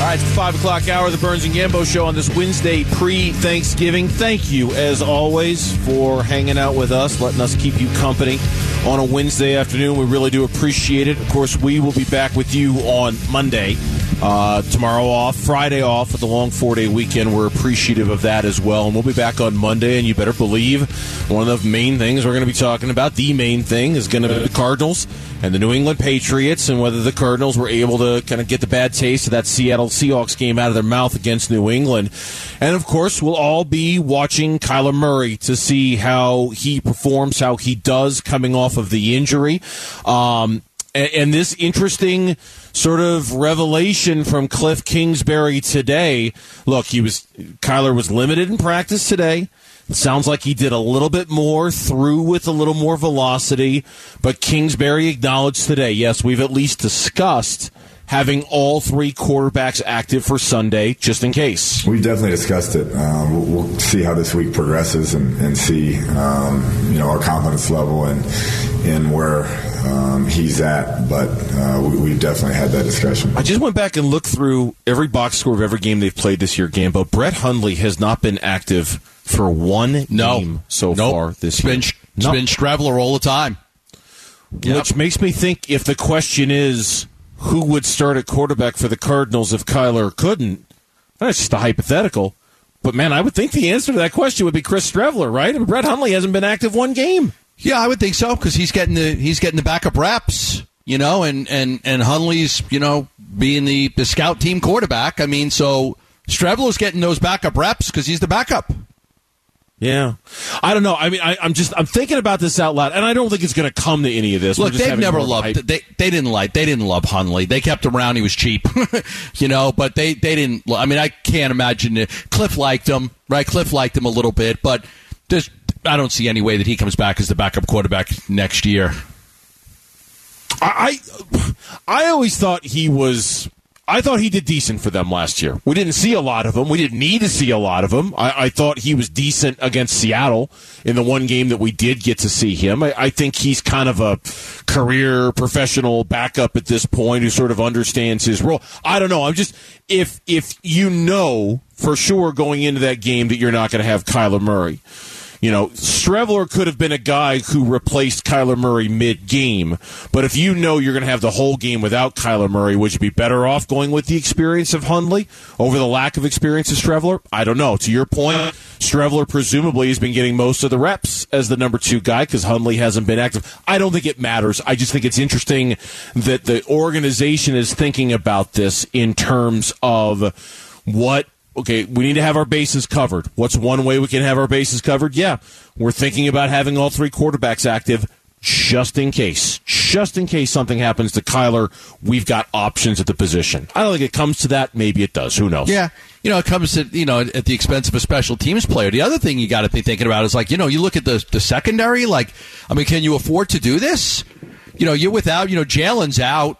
right, it's the 5 o'clock hour of the Burns and Gambo Show on this Wednesday pre-Thanksgiving. Thank you, as always, for hanging out with us, letting us keep you company on a Wednesday afternoon. We really do appreciate it. Of course, we will be back with you on Monday. Tomorrow off, Friday off with the long 4-day weekend. We're appreciative of that as well. And we'll be back on Monday, and you better believe one of the main things we're going to be talking about, the main thing, is going to be the Cardinals and the New England Patriots, and whether the Cardinals were able to kind of get the bad taste of that Seattle Seahawks game out of their mouth against New England. And, of course, we'll all be watching Kyler Murray to see how he performs, how he does coming off of the injury. And this interesting sort of revelation from Cliff Kingsbury today. Look, Kyler was limited in practice today. It sounds like he did a little bit more, threw with a little more velocity. But Kingsbury acknowledged today, yes, we've at least discussed having all three quarterbacks active for Sunday, just in case. We've definitely discussed it. We'll see how this week progresses and see our confidence level and where he's at. But we've definitely had that discussion. I just went back and looked through every box score of every game they've played this year, Gambo. Brett Hundley has not been active for one game so far this year. It's been Streveler all the time. Which makes me think, if the question is who would start at quarterback for the Cardinals if Kyler couldn't, that's just a hypothetical. But, man, I would think the answer to that question would be Chris Streveler, right? I mean, Brett Hundley hasn't been active one game. Yeah, I would think so, because he's getting the backup reps, and Hundley's, being the scout team quarterback. I mean, so Streveler's getting those backup reps because he's the backup. Yeah. I don't know. I mean, I'm thinking about this out loud, and I don't think it's going to come to any of this. Look, they've never loved they didn't love Hundley. They kept him around. He was cheap, but they didn't. I mean, I can't imagine it. Cliff liked him, right? Cliff liked him a little bit, but I don't see any way that he comes back as the backup quarterback next year. I always thought I thought he did decent for them last year. We didn't see a lot of him. We didn't need to see a lot of him. I thought he was decent against Seattle in the one game that we did get to see him. I think he's kind of a career professional backup at this point who sort of understands his role. I don't know. I'm just, if you know for sure going into that game that you're not going to have Kyler Murray, Streveler could have been a guy who replaced Kyler Murray mid-game, but if you know you're going to have the whole game without Kyler Murray, would you be better off going with the experience of Hundley over the lack of experience of Streveler? I don't know. To your point, Streveler presumably has been getting most of the reps as the number 2 guy because Hundley hasn't been active. I don't think it matters. I just think it's interesting that the organization is thinking about this in terms of okay, we need to have our bases covered. What's one way we can have our bases covered? Yeah, we're thinking about having all three quarterbacks active just in case. Just in case something happens to Kyler, we've got options at the position. I don't think it comes to that. Maybe it does. Who knows? Yeah. It comes to, at the expense of a special teams player. The other thing you got to be thinking about is, you look at the secondary, can you afford to do this? You're without, Jalen's out,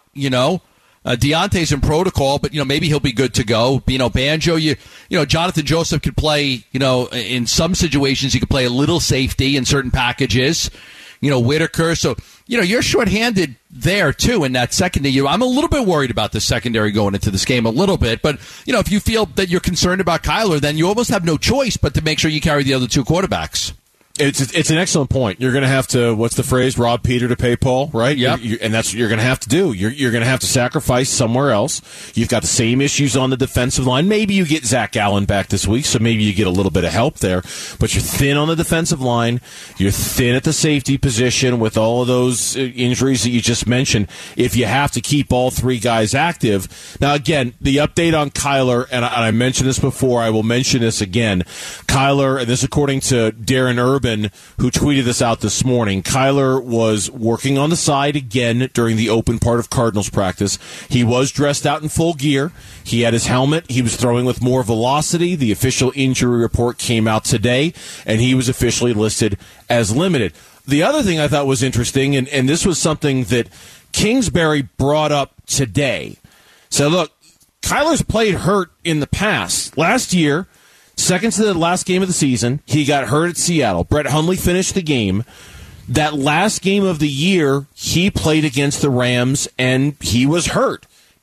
Deontay's in protocol, but maybe he'll be good to go. Banjo, Jonathan Joseph could play. In some situations he could play a little safety in certain packages. Whitaker. So you're shorthanded there too in that secondary. I'm a little bit worried about the secondary going into this game a little bit, but if you feel that you're concerned about Kyler, then you almost have no choice but to make sure you carry the other 2 quarterbacks. It's an excellent point. You're going to have to, what's the phrase, rob Peter to pay Paul, right? Yeah. And that's what you're going to have to do. You're going to have to sacrifice somewhere else. You've got the same issues on the defensive line. Maybe you get Zach Allen back this week, so maybe you get a little bit of help there. But you're thin on the defensive line. You're thin at the safety position with all of those injuries that you just mentioned. If you have to keep all 3 guys active. Now, again, the update on Kyler, and I mentioned this before, I will mention this again. Kyler, and this according to Darren Urban, who tweeted this out this morning. Kyler was working on the side again during the open part of Cardinals practice. He was dressed out in full gear. He had his helmet. He was throwing with more velocity. The official injury report came out today, and he was officially listed as limited. The other thing I thought was interesting, and this was something that Kingsbury brought up today. So, look, Kyler's played hurt in the past. Last year, seconds to the last game of the season, he got hurt at Seattle. Brett Hundley finished the game. That last game of the year, he played against the Rams, and he was hurt.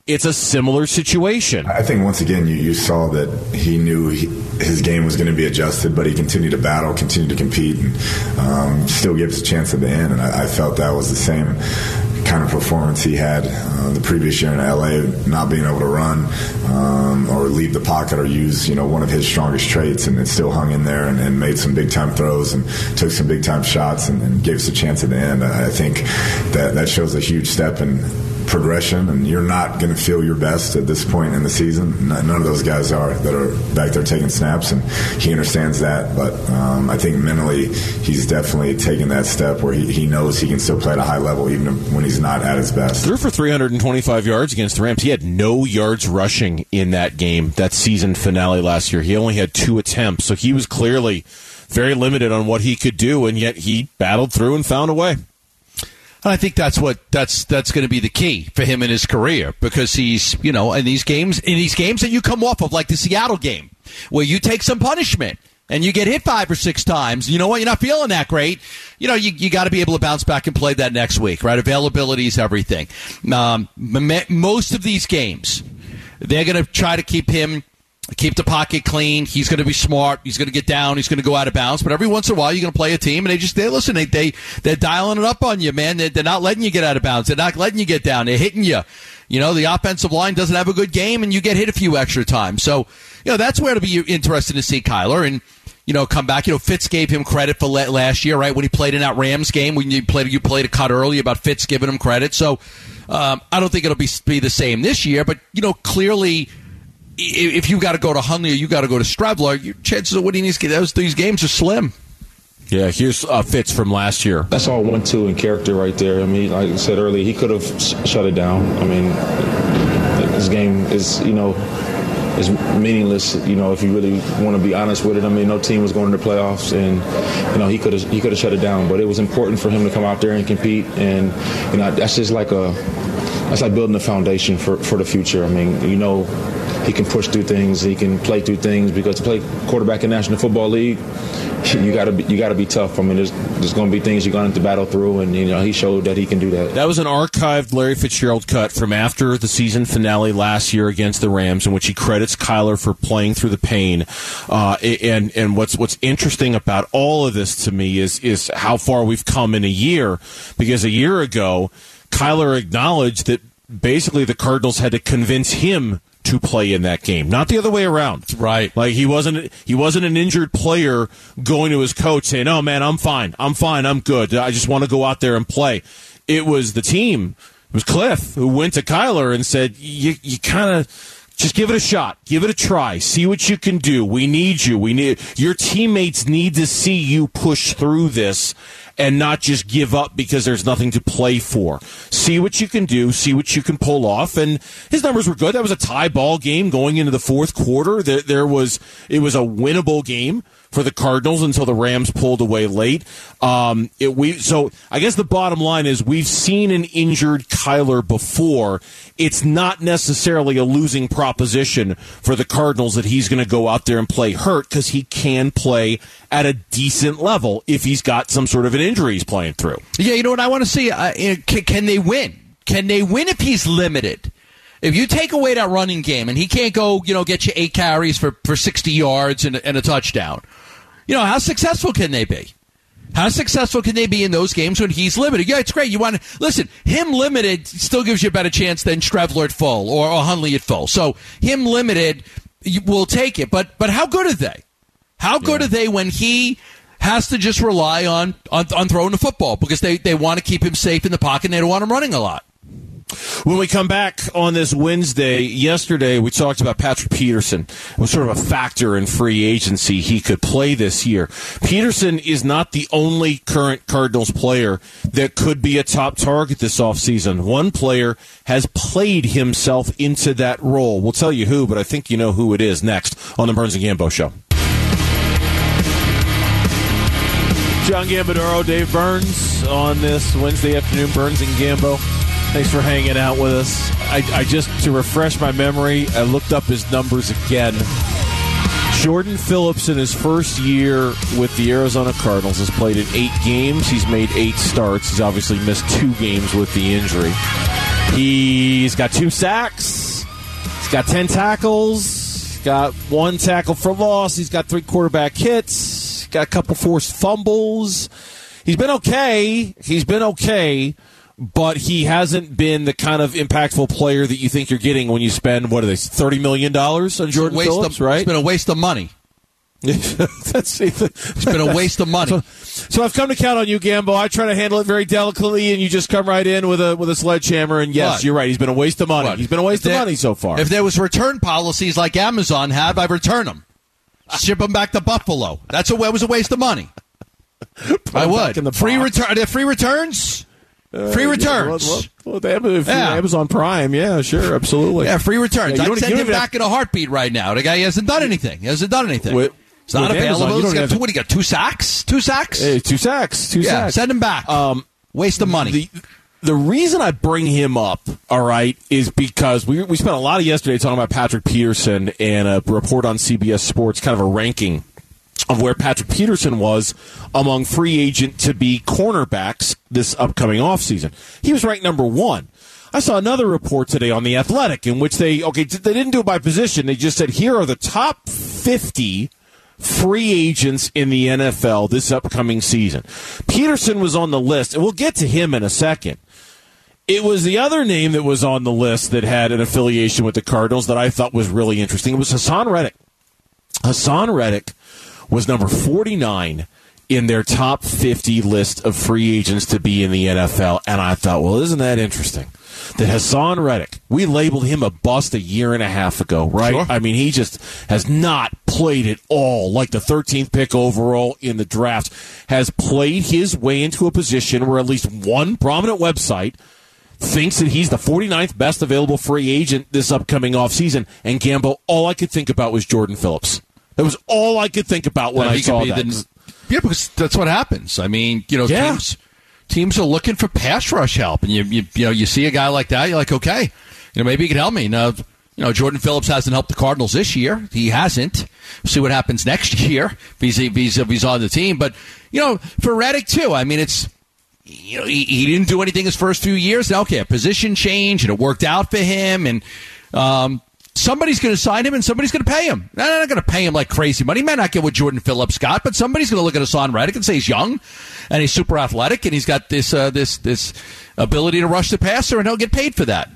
it's a similar situation. I think once again you saw that he knew his game was going to be adjusted, but he continued to battle, continued to compete, and still gave us a chance at the end. And I felt that was the same kind of performance he had the previous year in LA, not being able to run or leave the pocket or use one of his strongest traits, and it still hung in there and made some big time throws and took some big time shots and gave us a chance at the end. I think that shows a huge step in progression, and you're not going to feel your best at this point in the season. None of those guys are that are back there taking snaps, and he understands that. But I think mentally he's definitely taken that step where he knows he can still play at a high level even when he's not at his best. Threw for 325 yards against the Rams. He had no yards rushing in that game, that season finale last year. He only had 2 attempts, so he was clearly very limited on what he could do, and yet he battled through and found a way. And I think that's going to be the key for him in his career, because he's, in these games that you come off of, like the Seattle game, where you take some punishment and you get hit 5 or 6 times. You know what? You're not feeling that great. You got to be able to bounce back and play that next week, right? Availability is everything. Most of these games, they're going to try to keep the pocket clean. He's going to be smart. He's going to get down. He's going to go out of bounds. But every once in a while, you're going to play a team, and they're dialing it up on you, man. They're not letting you get out of bounds. They're not letting you get down. They're hitting you. The offensive line doesn't have a good game, and you get hit a few extra times. So, that's where it'll be interesting to see Kyler and, come back. Fitz gave him credit for last year, right, when he played in that Rams game. When you played a cut early about Fitz giving him credit. So, I don't think it'll be the same this year. But, clearly, if you got to go to Hundley or you got to go to Strebler, your chances of winning these games are slim. Yeah, here's Fitz from last year. That's all 1-2 in character right there. I mean, like I said earlier, he could have shut it down. I mean, this game is, is meaningless, if you really want to be honest with it. I mean, no team was going to the playoffs, and, he could have shut it down. But it was important for him to come out there and compete, and, that's just like building a foundation for the future. I mean, he can push through things, he can play through things, because to play quarterback in National Football League, you got to be tough. I mean, there's going to be things you're going to have to battle through, and he showed that he can do that. That was an archived Larry Fitzgerald cut from after the season finale last year against the Rams, in which he credits Kyler for playing through the pain. And what's interesting about all of this to me is how far we've come in a year, because a year ago, Kyler acknowledged that basically the Cardinals had to convince him to play in that game, not the other way around. Right. Like he wasn't an injured player going to his coach saying, "Oh man, I'm fine, I'm good. I just want to go out there and play." It was the team. It was Cliff who went to Kyler and said, "You kind of just give it a shot, give it a try, see what you can do. We need you. Your teammates need to see you push through this." And not just give up because there's nothing to play for. See what you can do, see what you can pull off. And his numbers were good. That was a tie ball game going into the fourth quarter. It was a winnable game for the Cardinals until the Rams pulled away late. So I guess the bottom line is we've seen an injured Kyler before. It's not necessarily a losing proposition for the Cardinals that he's going to go out there and play hurt, because he can play at a decent level if he's got some sort of an injury he's playing through. Yeah, you know what I want to see? Can they win? Can they win if he's limited? If you take away that running game and he can't go, get you 8 carries for 60 yards and a touchdown, how successful can they be? How successful can they be in those games when he's limited? Yeah, it's great. Listen, him limited still gives you a better chance than Strebler at full or Hundley at full. So him limited, we'll take it. But how good are they? How good are they when he has to just rely on throwing the football, because they want to keep him safe in the pocket and they don't want him running a lot? When we come back on this Wednesday, yesterday we talked about Patrick Peterson. It was sort of a factor in free agency. He could play this year. Peterson is not the only current Cardinals player that could be a top target this offseason. One player has played himself into that role. We'll tell you who, but I think you know who it is next on the Burns and Gambo Show. John Gambadoro, Dave Burns on this Wednesday afternoon, Burns and Gambo. Thanks for hanging out with us. I just, to refresh my memory, I looked up his numbers again. Jordan Phillips, in his first year with the Arizona Cardinals, has played in 8 games. He's made 8 starts. He's obviously missed 2 games with the injury. He's got 2 sacks. He's got 10 tackles, got 1 tackle for loss. He's got 3 quarterback hits, got a couple forced fumbles. He's been okay. But he hasn't been the kind of impactful player that you think you're getting when you spend, what are they, $30 million on Jordan Phillips, right? It's been a waste of money. It's been a waste of money. So I've come to count on you, Gambo. I try to handle it very delicately, and you just come right in with a sledgehammer, and yes, You're right. He's been a waste of money. He's been a waste of money so far. If there was return policies like Amazon have, I'd return them. Ship them back to Buffalo. That was a waste of money. I would. Free returns? Free returns. Well, Amazon Prime, yeah, sure, absolutely. Yeah, free returns. I'd send him back in a heartbeat right now. The guy hasn't done anything. He's not available. He's got 2 sacks? 2 sacks? Hey, 2 sacks. 2 sacks. Send him back. Waste of money. The reason I bring him up, all right, is because we spent a lot of yesterday talking about Patrick Peterson and a report on CBS Sports, kind of a ranking of where Patrick Peterson was among free agent to be cornerbacks this upcoming offseason. He was ranked number 1. I saw another report today on The Athletic in which they didn't do it by position. They just said, here are the top 50 free agents in the NFL this upcoming season. Peterson was on the list, and we'll get to him in a second. It was the other name that was on the list that had an affiliation with the Cardinals that I thought was really interesting. It was Hassan Reddick. Hassan Reddick was number 49 in their top 50 list of free agents to be in the NFL. And I thought, well, isn't that interesting? That Hassan Reddick, we labeled him a bust a year and a half ago, right? Sure. I mean, he just has not played at all. Like the 13th pick overall in the draft, has played his way into a position where at least one prominent website thinks that he's the 49th best available free agent this upcoming offseason. And Gambo, all I could think about was Jordan Phillips. That was all I could think about when I saw that. Yeah, because that's what happens. I mean, teams are looking for pass rush help, and you see a guy like that, you're like, okay, maybe he can help me. Now, Jordan Phillips hasn't helped the Cardinals this year. He hasn't. We'll see what happens next year if he's on the team. But for Reddick too, I mean, it's he didn't do anything his first few years. Now, okay, a position change, and it worked out for him, and somebody's going to sign him and somebody's going to pay him. They're not going to pay him like crazy money. He might not get what Jordan Phillips got, but somebody's going to look at Hassan Reddick and say he's young and he's super athletic and he's got this ability to rush the passer, and he'll get paid for that.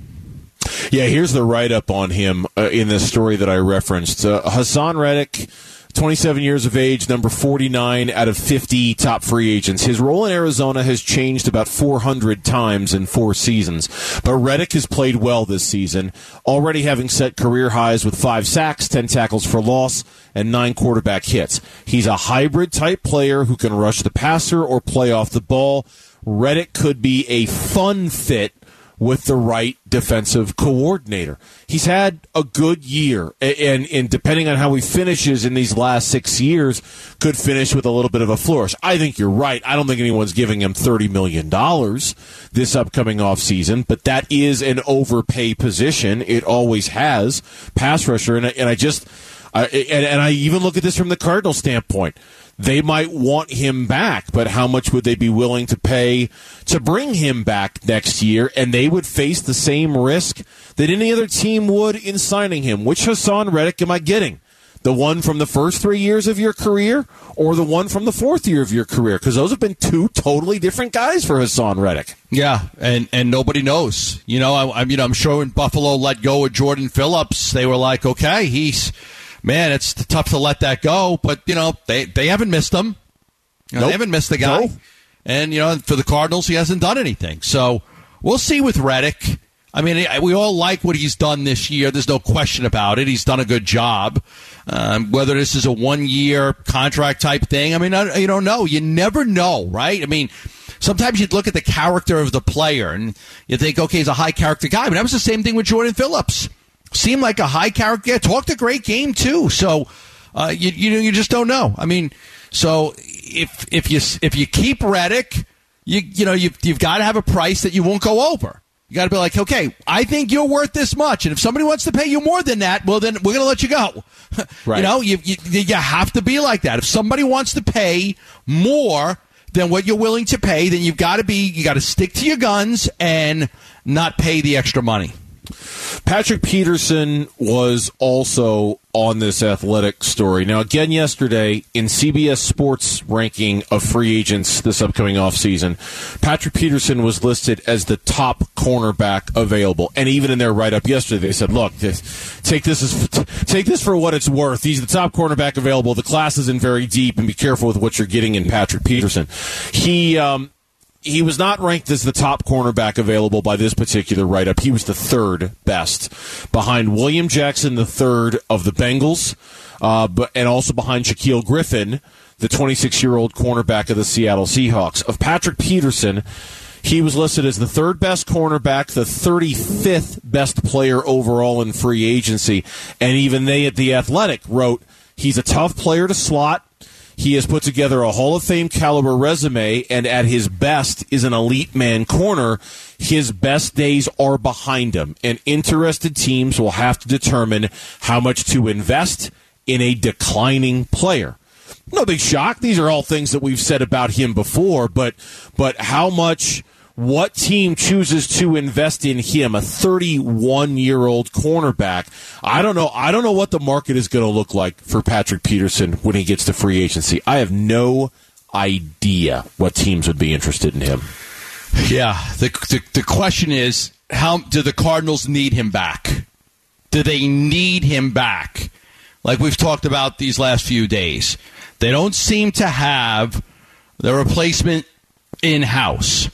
Yeah, here's the write-up on him in this story that I referenced. Hassan Reddick, 27 years of age, number 49 out of 50 top free agents. His role in Arizona has changed about 400 times in 4 seasons, but Reddick has played well this season, already having set career highs with 5 sacks, 10 tackles for loss, and 9 quarterback hits. He's a hybrid-type player who can rush the passer or play off the ball. Reddick could be a fun fit with the right defensive coordinator. He's had a good year, and depending on how he finishes in these last 6 years, could finish with a little bit of a flourish. I think you're right. I don't think anyone's giving him $30 million this upcoming offseason, but that is an overpay position. It always has. Pass rusher, and I even look at this from the Cardinals standpoint. They might want him back, but how much would they be willing to pay to bring him back next year? And they would face the same risk that any other team would in signing him. Which Hassan Reddick am I getting? The one from the first 3 years of your career or the one from the 4th year of your career? Because those have been 2 totally different guys for Hassan Reddick. Yeah, and nobody knows. I'm sure when Buffalo let go of Jordan Phillips, they were like, okay, man, it's tough to let that go, but, they haven't missed him. Nope. They haven't missed the guy. Nope. And, for the Cardinals, he hasn't done anything. So we'll see with Reddick. I mean, we all like what he's done this year. There's no question about it. He's done a good job. Whether this is a 1-year contract type thing, I mean, you don't know. You never know, right? I mean, sometimes you'd look at the character of the player and you think, okay, he's a high-character guy. But that was the same thing with Jordan Phillips. Seemed like a high character. Yeah, talked a great game too. So you just don't know. I mean, so if you keep Reddick, you've got to have a price that you won't go over. You got to be like, okay, I think you're worth this much, and if somebody wants to pay you more than that, well, then we're going to let you go. Right. You have to be like that. If somebody wants to pay more than what you're willing to pay, then you got to stick to your guns and not pay the extra money. Patrick Peterson was also on this Athletic story. Now, again, yesterday, in CBS Sports ranking of free agents this upcoming offseason, Patrick Peterson was listed as the top cornerback available. And even in their write-up yesterday, they said, look, take this for what it's worth. He's the top cornerback available. The class isn't very deep, and be careful with what you're getting in Patrick Peterson. He was not ranked as the top cornerback available by this particular write-up. He was the third best, behind William Jackson III of the Bengals, and also behind Shaquille Griffin, the 26-year-old cornerback of the Seattle Seahawks. Of Patrick Peterson, he was listed as the third best cornerback, the 35th best player overall in free agency, and even they at The Athletic wrote, he's a tough player to slot. He has put together a Hall of Fame caliber resume, and at his best is an elite man corner. His best days are behind him, and interested teams will have to determine how much to invest in a declining player. No big shock. These are all things that we've said about him before, but how much... What team chooses to invest in him, a 31-year-old cornerback? I don't know. I don't know what the market is going to look like for Patrick Peterson when he gets to free agency. I have no idea what teams would be interested in him. Yeah, the question is, how do the Cardinals need him back? Do they need him back? Like we've talked about these last few days. They don't seem to have the replacement in-house.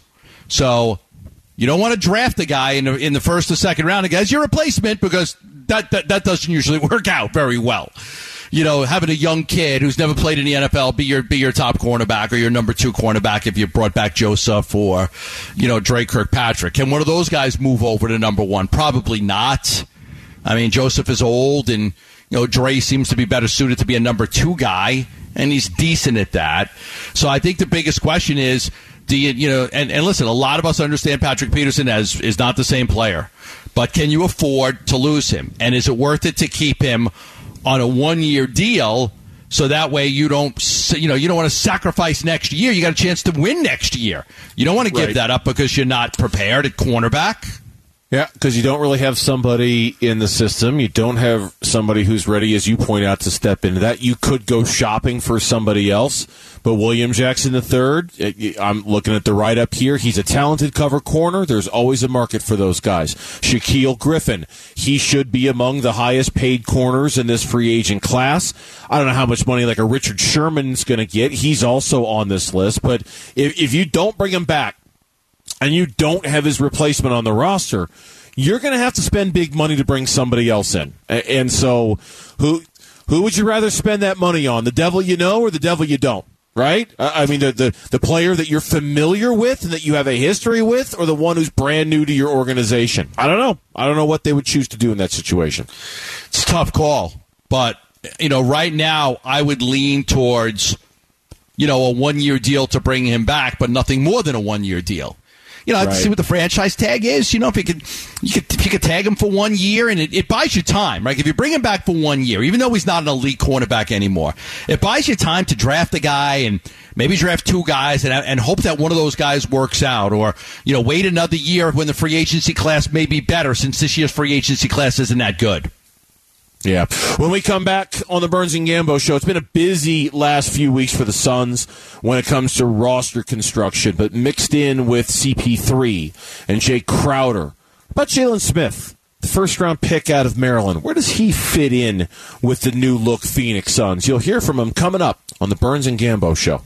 So you don't want to draft a guy in the first or second round as your replacement, because that doesn't usually work out very well. You know, having a young kid who's never played in the NFL be your top cornerback or your number 2 cornerback if you brought back Joseph or, Dre Kirkpatrick. Can one of those guys move over to number 1? Probably not. I mean, Joseph is old, and Dre seems to be better suited to be a number 2 guy, and he's decent at that. So I think the biggest question is, do you and listen, a lot of us understand Patrick Peterson is not the same player, but can you afford to lose him? And is it worth it to keep him on a 1-year deal so that way you don't want to sacrifice next year? You got a chance to win next year. You don't want to give that up because you're not prepared at cornerback. Yeah, because you don't really have somebody in the system. You don't have somebody who's ready, as you point out, to step into that. You could go shopping for somebody else. But William Jackson III, I'm looking at the write-up here. He's a talented cover corner. There's always a market for those guys. Shaquille Griffin, he should be among the highest-paid corners in this free agent class. I don't know how much money like a Richard Sherman's going to get. He's also on this list. But if you don't bring him back, and you don't have his replacement on the roster, you're going to have to spend big money to bring somebody else in. And so who would you rather spend that money on, the devil you know or the devil you don't, right? I mean, the player that you're familiar with and that you have a history with, or the one who's brand new to your organization? I don't know. I don't know what they would choose to do in that situation. It's a tough call. But, right now I would lean towards, a 1-year deal to bring him back, but nothing more than a 1-year deal. I have to see what the franchise tag is. If you could tag him for 1 year, and it buys you time, right? If you bring him back for 1 year, even though he's not an elite cornerback anymore, it buys you time to draft a guy and maybe draft 2 guys and hope that one of those guys works out, or wait another year when the free agency class may be better, since this year's free agency class isn't that good. Yeah. When we come back on the Burns and Gambo show, it's been a busy last few weeks for the Suns when it comes to roster construction, but mixed in with CP3 and Jay Crowder. What about Jalen Smith, the first-round pick out of Maryland? Where does he fit in with the new-look Phoenix Suns? You'll hear from him coming up on the Burns and Gambo show.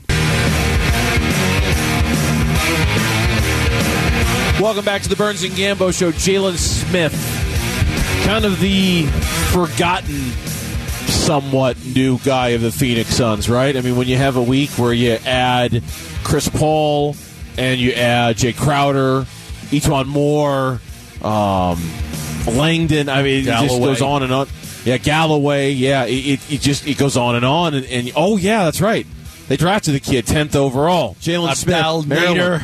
Welcome back to the Burns and Gambo show. Jalen Smith, kind of the forgotten, somewhat new guy of the Phoenix Suns, right? I mean, when you have a week where you add Chris Paul and you add Jay Crowder, Etuan Moore, Langdon, I mean, Galloway. It just goes on and on. Yeah, Galloway, yeah, it goes on and on. And oh, yeah, that's right. They drafted the kid 10th overall. Jalen Smith, Maryland.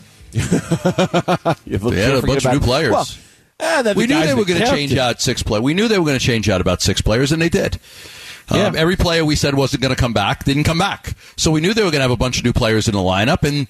They had a bunch of new players. Well, we knew they were going to change out 6 players. We knew they were going to change out about 6 players, and they did. Every player we said wasn't going to come back didn't come back. So we knew they were going to have a bunch of new players in the lineup. And,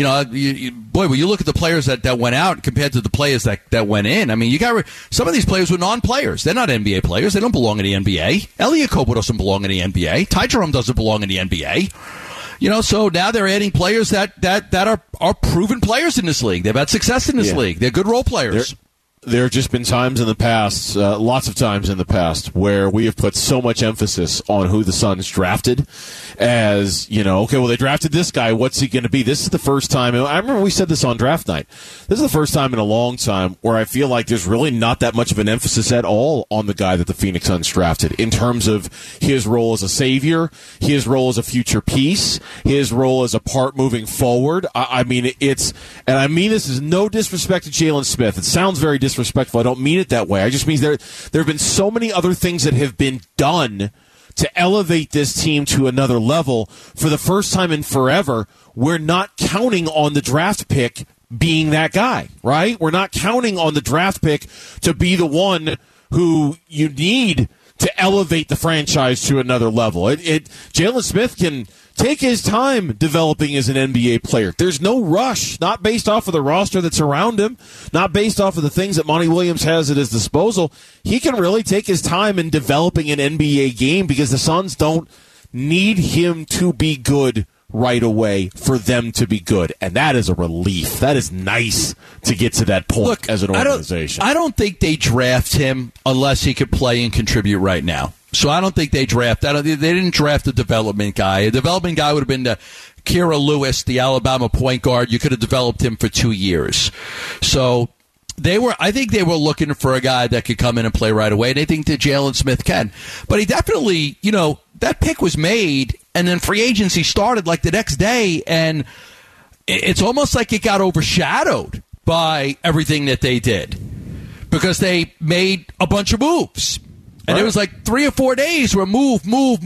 when you look at the players that went out compared to the players that went in, I mean, some of these players were non-players. They're not NBA players. They don't belong in the NBA. Elliot Kobo doesn't belong in the NBA. Ty Jerome doesn't belong in the NBA. So now they're adding players that are proven players in this league. They've had success in this league. They're good role players. There have just been times in the past, lots of times in the past, where we have put so much emphasis on who the Suns drafted as, okay, well, they drafted this guy. What's he going to be? This is the first time. I remember we said this on draft night. This is the first time in a long time where I feel like there's really not that much of an emphasis at all on the guy that the Phoenix Suns drafted in terms of his role as a savior, his role as a future piece, his role as a part moving forward. I mean this is no disrespect to Jalen Smith. It sounds very disrespectful. I don't mean it that way. I just mean there have been so many other things that have been done to elevate this team to another level. For the first time in forever, we're not counting on the draft pick being that guy, right? We're not counting on the draft pick to be the one who you need to elevate the franchise to another level. Jalen Smith can take his time developing as an NBA player. There's no rush, not based off of the roster that's around him, not based off of the things that Monty Williams has at his disposal. He can really take his time in developing an NBA game because the Suns don't need him to be good right away for them to be good. And that is a relief. That is nice to get to that point as an organization. I don't think they draft him unless he could play and contribute right now. So I don't think they draft. They didn't draft a development guy. A development guy would have been Kira Lewis, the Alabama point guard. You could have developed him for 2 years. So I think they were looking for a guy that could come in and play right away. And they think that Jalen Smith can. But he definitely, that pick was made, and then free agency started like the next day, and it's almost like it got overshadowed by everything that they did because they made a bunch of moves. And it was like 3 or 4 days where move.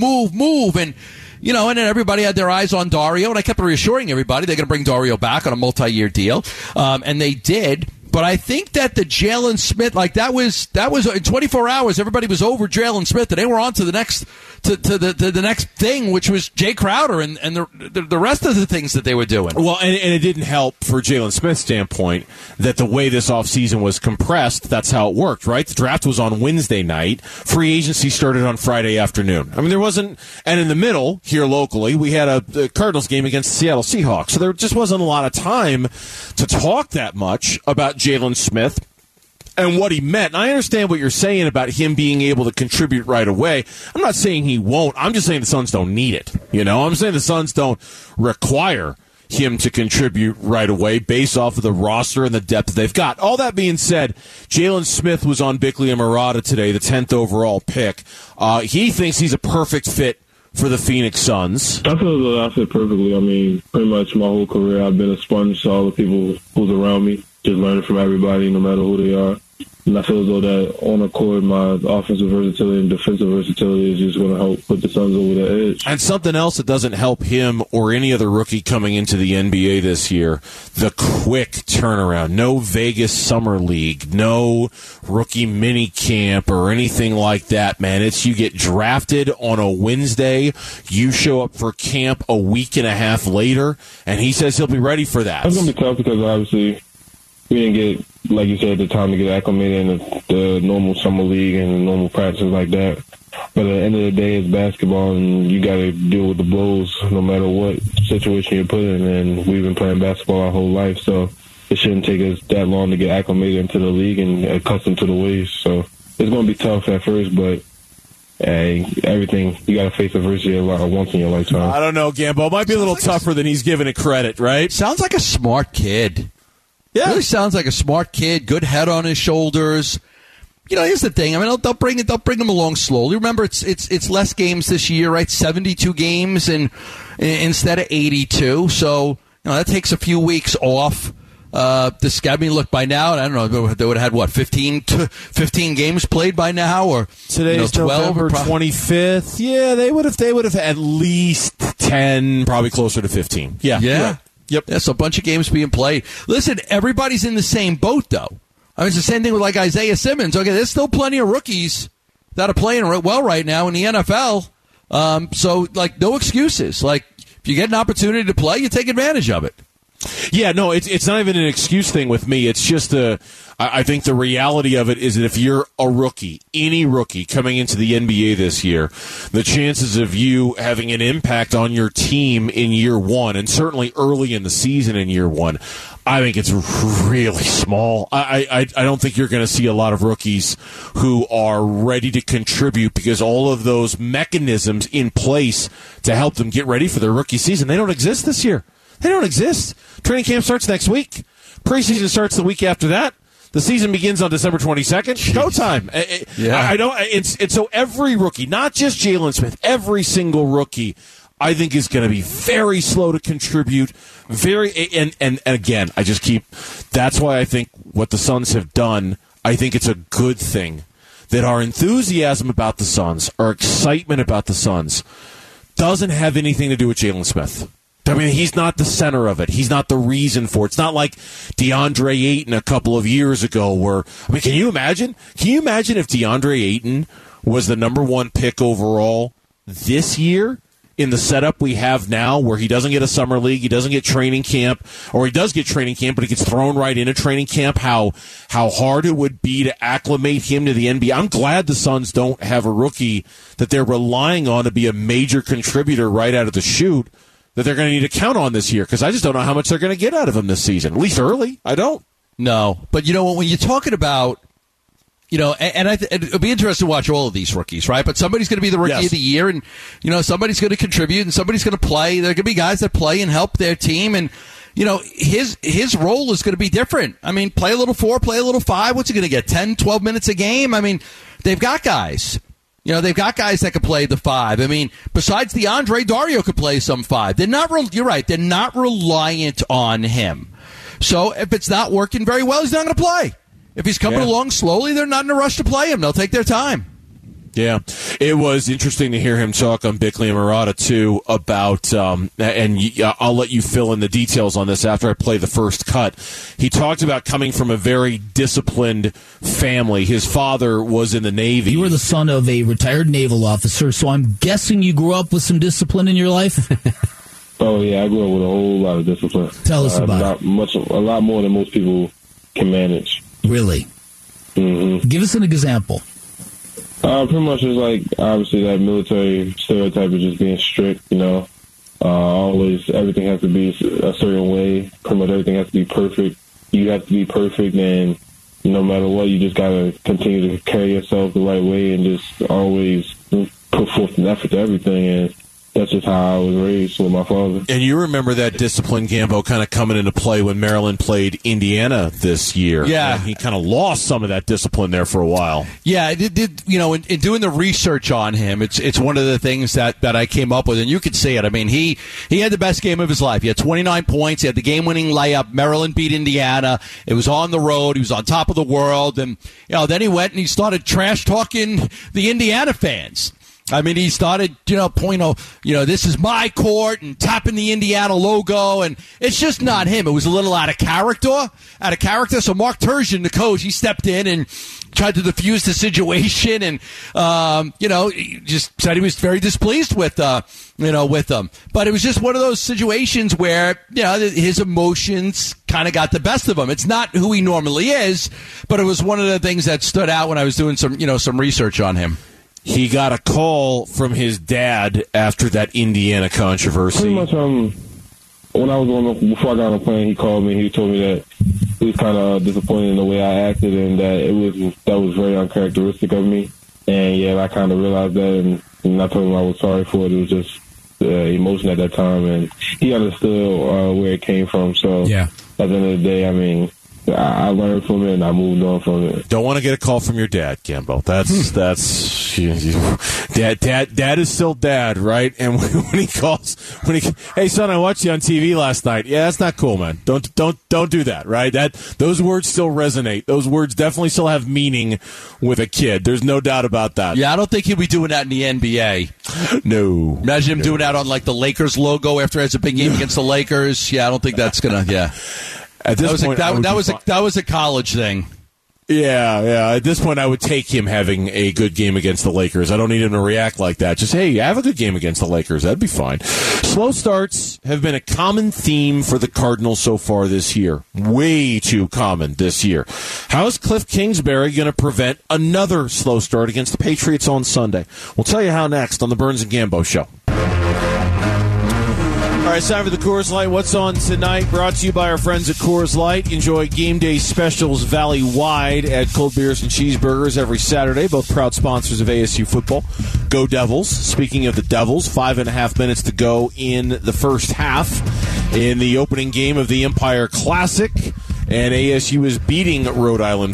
And, and then everybody had their eyes on Dario. And I kept reassuring everybody they're going to bring Dario back on a multi-year deal. And they did. But I think that the Jalen Smith, that was in 24 hours, everybody was over Jalen Smith, and they were on to the next to the next thing, which was Jay Crowder and the rest of the things that they were doing. Well, and it didn't help for Jalen Smith's standpoint that the way this offseason was compressed, that's how it worked, right? The draft was on Wednesday night. Free agency started on Friday afternoon. I mean, there wasn't, and in the middle, here locally, we had a Cardinals game against the Seattle Seahawks. So there just wasn't a lot of time to talk that much about Jalen Smith and what he meant. And I understand what you're saying about him being able to contribute right away. I'm not saying he won't. I'm just saying the Suns don't need it. I'm saying the Suns don't require him to contribute right away based off of the roster and the depth they've got. All that being said, Jalen Smith was on Bickley and Murata today, the 10th overall pick. He thinks he's a perfect fit for the Phoenix Suns. I feel as though I fit perfectly. I mean, pretty much my whole career I've been a sponge to all the people who's around me, just learning from everybody no matter who they are. And I feel as though that on the court, my offensive versatility and defensive versatility is just going to help put the Suns over the edge. And something else that doesn't help him or any other rookie coming into the NBA this year, the quick turnaround. No Vegas Summer League, no rookie mini camp or anything like that, man. It's you get drafted on a Wednesday, you show up for camp a week and a half later, and he says he'll be ready for that. It's going to be tough because obviously we didn't get, like you said, the time to get acclimated in the normal summer league and the normal practices like that. But at the end of the day, it's basketball, and you got to deal with the blows no matter what situation you're put in. And we've been playing basketball our whole life, so it shouldn't take us that long to get acclimated into the league and accustomed to the ways. So it's going to be tough at first, but hey, everything, you got to face adversity a lot once in your lifetime. I don't know, Gambo. It might be a little tougher than he's giving it credit, right? Sounds like a smart kid. Yeah. Really sounds like a smart kid, good head on his shoulders. Here's the thing. I mean, they'll bring him along slowly. Remember, it's less games this year, right? 72 games instead of 82. So that takes a few weeks off. The schedule. Look, by now, I don't know, they would have had 15 games played by now, or today's 12 November 25th. Yeah, they would have at least 10, probably closer to 15. Yeah. Yeah. Yep. That's a bunch of games being played. Listen, everybody's in the same boat, though. I mean, it's the same thing with like Isaiah Simmons. Okay, there's still plenty of rookies that are playing well right now in the NFL. So, like, no excuses. Like, if you get an opportunity to play, you take advantage of it. Yeah, no, it's not even an excuse thing with me. It's just I think the reality of it is that if you're a rookie, any rookie coming into the NBA this year, the chances of you having an impact on your team in year one, and certainly early in the season in year one, I think it's really small. I don't think you're going to see a lot of rookies who are ready to contribute because all of those mechanisms in place to help them get ready for their rookie season, they don't exist this year. They don't exist. Training camp starts next week. Preseason starts the week after that. The season begins on December 22nd. Go time. Yeah. I don't. It's so every rookie, not just Jalen Smith, every single rookie, I think is going to be very slow to contribute. And again, I just keep. That's why I think what the Suns have done, I think it's a good thing that our enthusiasm about the Suns, our excitement about the Suns, doesn't have anything to do with Jalen Smith. I mean, he's not the center of it. He's not the reason for it. It's not like DeAndre Ayton a couple of years ago where, I mean, can you imagine? Can you imagine if DeAndre Ayton was the number one pick overall this year in the setup we have now where he doesn't get a summer league, he doesn't get training camp, or he does get training camp, but he gets thrown right into training camp, how hard it would be to acclimate him to the NBA. I'm glad the Suns don't have a rookie that they're relying on to be a major contributor right out of the chute that they're going to need to count on this year, because I just don't know how much they're going to get out of him this season, at least early. I don't. No, but you know what, when you're talking about, you know, and it'll be interesting to watch all of these rookies, right? But somebody's going to be the rookie of the year, and, you know, somebody's going to contribute, and somebody's going to play. There are going to be guys that play and help their team, and, you know, his role is going to be different. I mean, play a little 4, play a little 5. What's he going to get, 10, 12 minutes a game? I mean, they've got guys. You know, they've got guys that can play the 5. I mean, besides DeAndre, Dario could play some 5. They're not. You're right. They're not reliant on him. So if it's not working very well, he's not going to play. If he's coming along slowly, they're not in a rush to play him. They'll take their time. Yeah, it was interesting to hear him talk on Bickley and Murata, too, about, and I'll let you fill in the details on this after I play the first cut. He talked about coming from a very disciplined family. His father was in the Navy. You were the son of a retired naval officer, so I'm guessing you grew up with some discipline in your life? Oh, yeah, I grew up with a whole lot of discipline. Tell us about it. A lot more than most people can manage. Really? Mm-hmm. Give us an example. Pretty much it's like, obviously, that military stereotype of just being strict, you know. Always, everything has to be a certain way. Pretty much everything has to be perfect. You have to be perfect, and no matter what, you just got to continue to carry yourself the right way and just always put forth an effort to everything. And that's just how I was raised with my father. And you remember that discipline, Gambo, kind of coming into play when Maryland played Indiana this year. Yeah. And he kind of lost some of that discipline there for a while. Yeah, it did, you know, in doing the research on him, it's one of the things that I came up with, and you could see it. I mean, he had the best game of his life. He had 29 points. He had the game-winning layup. Maryland beat Indiana. It was on the road. He was on top of the world. And, you know, then he went and he started trash-talking the Indiana fans. I mean, he started, this is my court, and tapping the Indiana logo, and it's just not him. It was a little out of character. So Mark Turgeon, the coach, he stepped in and tried to defuse the situation, and he just said he was very displeased with them. But it was just one of those situations where his emotions kind of got the best of him. It's not who he normally is, but it was one of the things that stood out when I was doing some research on him. He got a call from his dad after that Indiana controversy. Pretty much, when I was before I got on the plane, he called me. He told me that he was kind of disappointed in the way I acted, and that was very uncharacteristic of me. And yeah, I kind of realized that, and I told him I was sorry for it. It was just emotion at that time, and he understood where it came from. So at the end of the day, I mean, I learned from it and I moved on from it. Don't want to get a call from your dad, Gambo. That's dad is still dad, right? And when he calls, hey son, I watched you on TV last night. Yeah, that's not cool, man. Don't do that, right? Those words still resonate. Those words definitely still have meaning with a kid. There's no doubt about that. Yeah, I don't think he'll be doing that in the NBA. No. Imagine him doing that on like the Lakers logo after he has a big game against the Lakers. Yeah, I don't think that's gonna. Yeah. At this point, that was a college thing. Yeah. At this point, I would take him having a good game against the Lakers. I don't need him to react like that. Just, hey, have a good game against the Lakers. That'd be fine. Slow starts have been a common theme for the Cardinals so far this year. Way too common this year. How is Cliff Kingsbury going to prevent another slow start against the Patriots on Sunday? We'll tell you how next on the Burns and Gambo Show. All right, it's time for the Coors Light. What's on tonight? Brought to you by our friends at Coors Light. Enjoy game day specials valley-wide at Cold Beers and Cheeseburgers every Saturday. Both proud sponsors of ASU football. Go Devils. Speaking of the Devils, 5.5 minutes to go in the first half in the opening game of the Empire Classic. And ASU is beating Rhode Island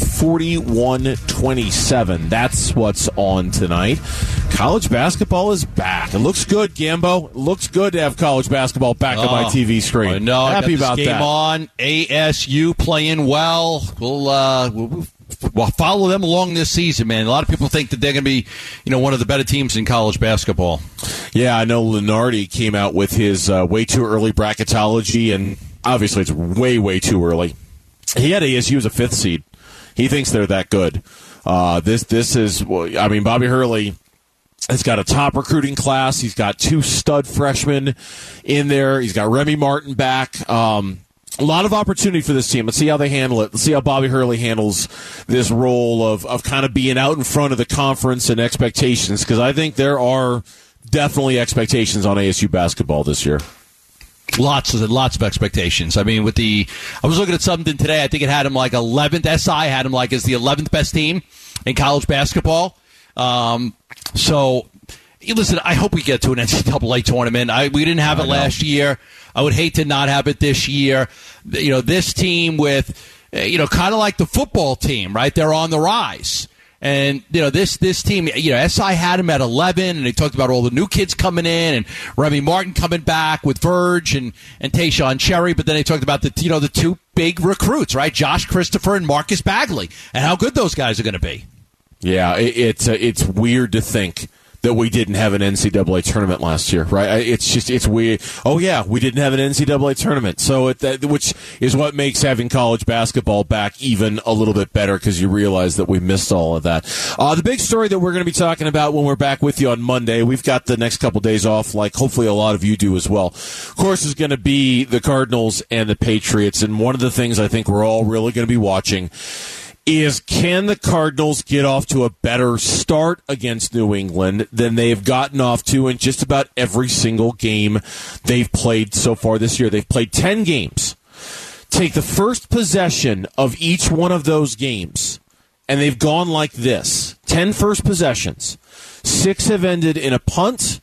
41-27. That's what's on tonight. College basketball is back. It looks good, Gambo. It looks good to have college basketball back on my TV screen. I know. Happy about game that. On ASU playing well. We'll follow them along this season, man. A lot of people think that they're going to be, one of the better teams in college basketball. Yeah, I know Lenardi came out with his way too early bracketology, and obviously it's way, way too early. He had ASU as a 5th seed. He thinks they're that good. This is, Bobby Hurley has got a top recruiting class. He's got 2 stud freshmen in there. He's got Remy Martin back. A lot of opportunity for this team. Let's see how they handle it. Let's see how Bobby Hurley handles this role of kind of being out in front of the conference and expectations, because I think there are definitely expectations on ASU basketball this year. Lots of expectations. I was looking at something today. I think it had him like 11th. SI had him like as the 11th best team in college basketball. So, listen, I hope we get to an NCAA tournament. We didn't have it last year. I would hate to not have it this year. This team with, kind of like the football team, right? They're on the rise. And, this team, SI had him at 11, and they talked about all the new kids coming in, and Remy Martin coming back with Verge and Tayshaun Cherry, but then they talked about the 2 big recruits, right? Josh Christopher and Marcus Bagley, and how good those guys are going to be. Yeah, it's weird to think that we didn't have an NCAA tournament last year, right? It's weird. Oh, yeah, we didn't have an NCAA tournament. So which is what makes having college basketball back even a little bit better, because you realize that we missed all of that. The big story that we're going to be talking about when we're back with you on Monday, we've got the next couple days off, like hopefully a lot of you do as well, of course, is going to be the Cardinals and the Patriots. And one of the things I think we're all really going to be watching is, can the Cardinals get off to a better start against New England than they've gotten off to in just about every single game they've played so far this year? They've played 10 games. Take the first possession of each one of those games, and they've gone like this. 10 first possessions. 6 have ended in a punt.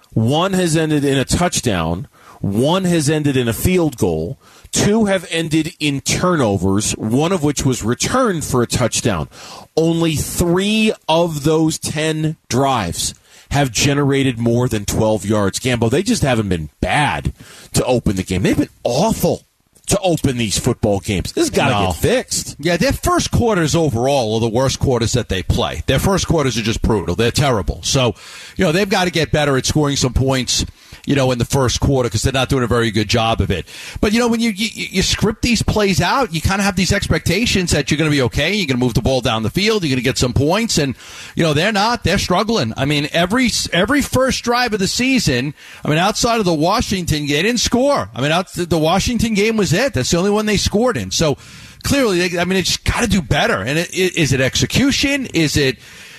1 has ended in a touchdown. 1 has ended in a field goal. 2 have ended in turnovers, 1 of which was returned for a touchdown. Only 3 of those 10 drives have generated more than 12 yards. Gambo, they just haven't been bad to open the game. They've been awful to open these football games. This has got to get fixed. Yeah, their first quarters overall are the worst quarters that they play. Their first quarters are just brutal. They're terrible. So, they've got to get better at scoring some points, in the first quarter, because they're not doing a very good job of it. But, when you script these plays out, you kind of have these expectations that you're going to be okay. You're going to move the ball down the field. You're going to get some points. And, they're not. They're struggling. Every first drive of the season, outside of the Washington, they didn't score. The Washington game was it. That's the only one they scored in. So, clearly, they just got to do better. And is it execution? Is it...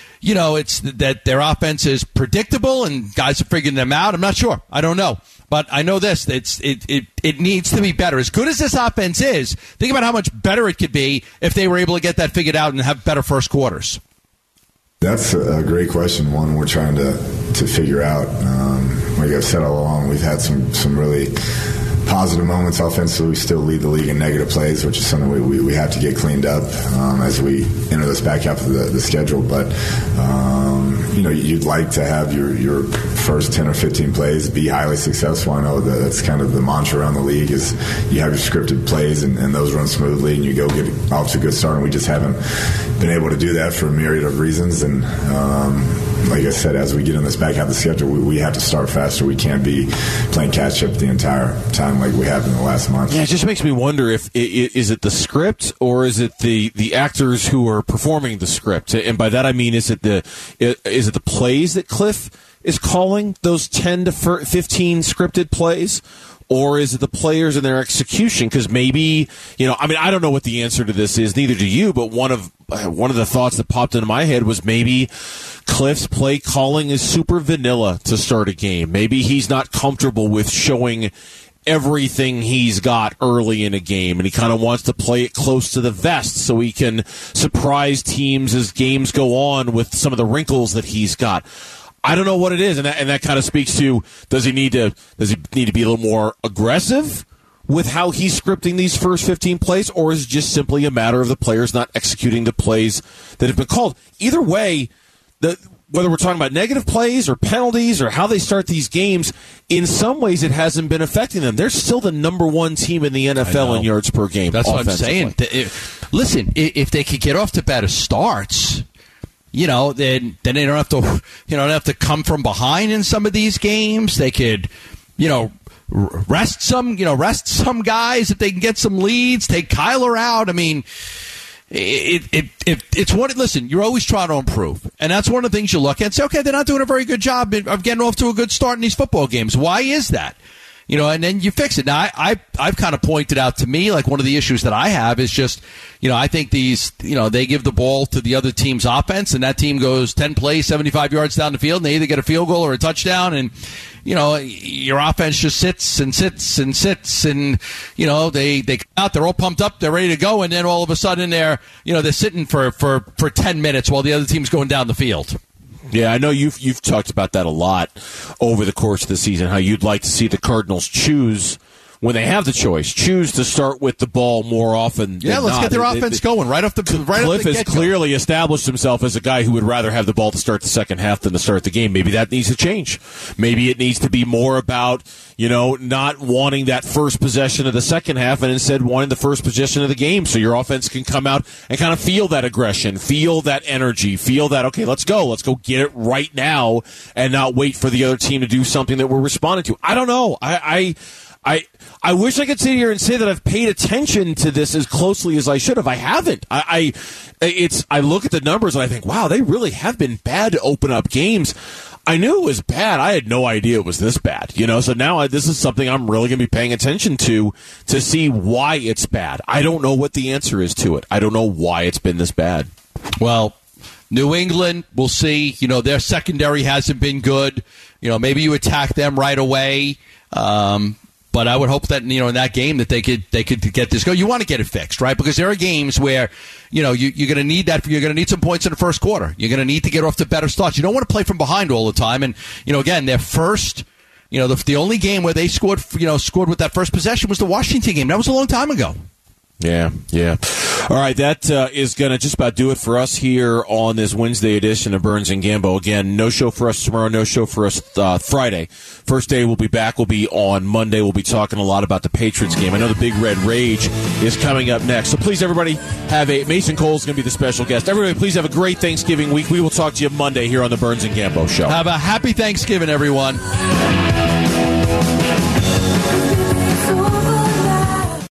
it's that their offense is predictable and guys are figuring them out. I'm not sure. I don't know. But I know this. It needs to be better. As good as this offense is, think about how much better it could be if they were able to get that figured out and have better first quarters. That's a great question, one we're trying to figure out. Like I've said all along, we've had some really positive moments offensively. We still lead the league in negative plays, which is something we have to get cleaned up as we enter this back half of the schedule. But you'd like to have your first 10 or 15 plays be highly successful. I know that's kind of the mantra around the league, is you have your scripted plays and those run smoothly and you go get off to a good start. And we just haven't been able to do that for a myriad of reasons. And like I said, as we get in this back half of the schedule, we have to start faster. We can't be playing catch up the entire time like we have in the last month. Yeah, it just makes me wonder if is it the script or is it the actors who are performing the script? And by that I mean, is it the plays that Cliff is calling, those 10 to 15 scripted plays? Or is it the players and their execution? Because maybe, I don't know what the answer to this is, neither do you, but one of the thoughts that popped into my head was maybe Cliff's play calling is super vanilla to start a game. Maybe he's not comfortable with showing everything he's got early in a game, and he kind of wants to play it close to the vest so he can surprise teams as games go on with some of the wrinkles that he's got. I don't know what it is, and that kind of speaks to, does he need to be a little more aggressive with how he's scripting these first 15 plays, or is it just simply a matter of the players not executing the plays that have been called? Either way, whether we're talking about negative plays or penalties or how they start these games, in some ways it hasn't been affecting them. They're still the number one team in the NFL in yards per game. That's what I'm saying. Listen, if they could get off to better starts, then they don't have to come from behind in some of these games. They could, rest some guys if they can get some leads. Take Kyler out. I mean, it's what. Listen, you're always trying to improve, and that's one of the things you look at and say, okay, they're not doing a very good job of getting off to a good start in these football games. Why is that? And then you fix it. Now, I've kind of pointed out, to me, like, one of the issues that I have is just, I think these, they give the ball to the other team's offense, and that team goes 10 plays, 75 yards down the field, and they either get a field goal or a touchdown, and, your offense just sits, and, they come out, they're all pumped up, they're ready to go, and then all of a sudden they're sitting for 10 minutes while the other team's going down the field. Yeah, I know you've talked about that a lot over the course of the season, how you'd like to see the Cardinals choose, when they have the choice, choose to start with the ball more often than let's not. Get their offense going right off the Cliff has clearly established himself as a guy who would rather have the ball to start the second half than to start the game. Maybe that needs to change. Maybe it needs to be more about, not wanting that first possession of the second half and instead wanting the first possession of the game so your offense can come out and kind of feel that aggression, feel that energy, feel that, okay, let's go get it right now and not wait for the other team to do something that we're responding to. I don't know. I wish I could sit here and say that I've paid attention to this as closely as I should have. I haven't. I look at the numbers and I think, wow, they really have been bad to open up games. I knew it was bad. I had no idea it was this bad. So now this is something I'm really going to be paying attention to see why it's bad. I don't know what the answer is to it. I don't know why it's been this bad. Well, New England, we'll see. Their secondary hasn't been good. Maybe you attack them right away. But I would hope that, in that game that they could get this going. You want to get it fixed, right? Because there are games where, you're going to need that. You're going to need some points in the first quarter. You're going to need to get off to better starts. You don't want to play from behind all the time. And, again, their first, the only game where they scored with that first possession was the Washington game. That was a long time ago. Yeah. All right, that is going to just about do it for us here on this Wednesday edition of Burns and Gambo. Again, no show for us tomorrow, no show for us Friday. First day we'll be back will be on Monday. We'll be talking a lot about the Patriots game. I know the Big Red Rage is coming up next. So please, everybody, Mason Cole's going to be the special guest. Everybody, please have a great Thanksgiving week. We will talk to you Monday here on the Burns and Gambo Show. Have a happy Thanksgiving, everyone.